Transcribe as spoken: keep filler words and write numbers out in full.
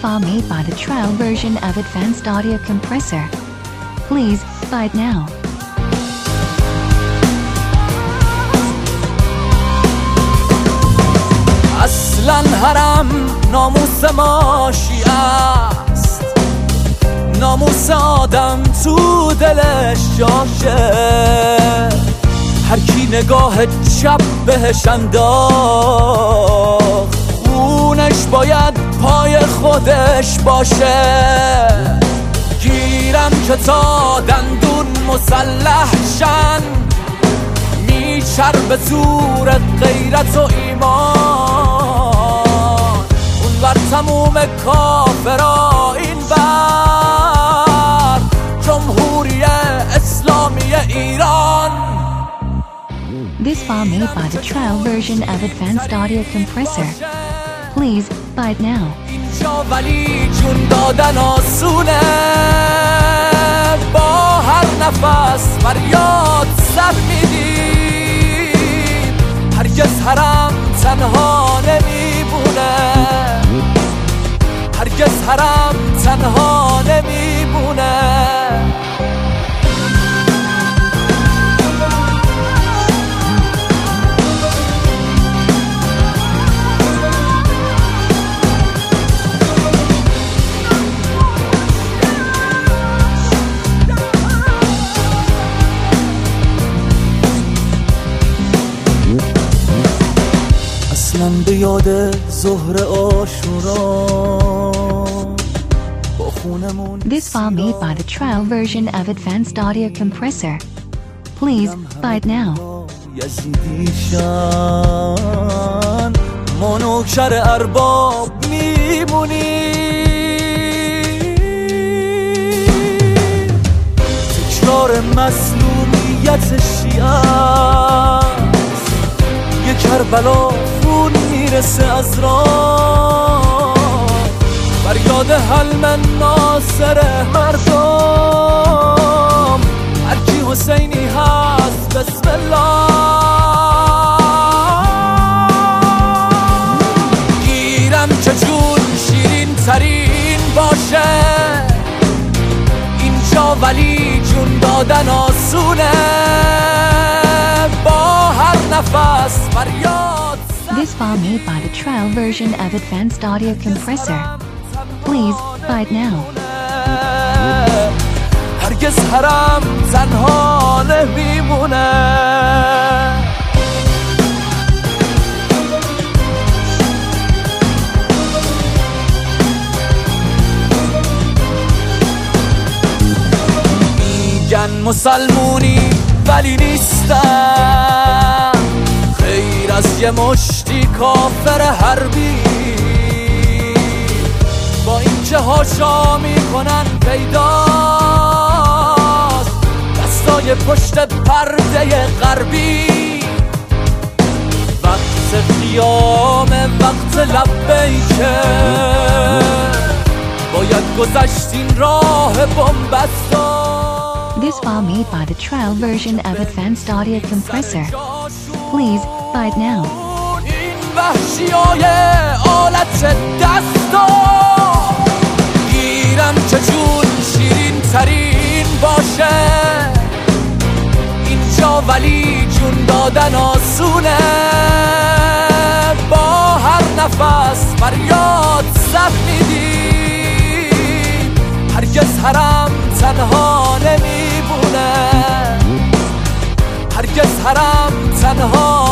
file made by the trial version of Advanced Audio Compressor. Please buy it now. اصلا حرم ناموس ماشی است، ناموس آدم تو دلش جاشه. هر کی نگاه چپ بهش انداخت، خونش باید پای خودش باشه. گیرم که تا دندون مسلح شن، میچر به زور غیرت و ایمان. اون بر تموم کافرا، این بر جمهوری اسلامی ایران. This file made by the trial version of Advanced Audio Compressor. Please buy it now. اینجا ولی جون دادن آسونه، با هر نفس فریاد سر میدیم. هرگز حرم تنها نمیمونه، هرگز حرم تنها نمیمونه. من به یاد ظهر عاشورا با خونمون. This file made by the trial version of Advanced Audio Compressor. Please buy it now. یزیدیشان ما نوکر ارباب میمونیم. تکرار مظلومیت شیعه، یه کربلا خون میرسه از راه. فریاد حلم ناصر مردم، هرکی حسینی هست بسم الله. گیرم که جون شیرین ترین باشه، اینجا ولی جون دادن آسونه. با هر نفس فریاد. This file made by the trial version of Advanced Audio Compressor. Please buy it now. هرگز حرم تنها نمیمونه. میگن مسلمونی ولی نیستن، خیر از یه مشتی کافر حربی. با اینکه هاشا میکنن پیداست، دستای پشت پرده غربی. وقت قیام، وقت لبیکه، باید گذشت این راه بنبستا. This file made by the trial version of Advanced Audio Compressor. Please buy it now. این وحشیای آلت دستا، گیرم که جون شیرین ترین باشه. اینجا ولی جون دادن آسونه، با هر نفس فریاد سر میدیم. هرگز حرم تنها نمیمونه، هرگز حرم تنها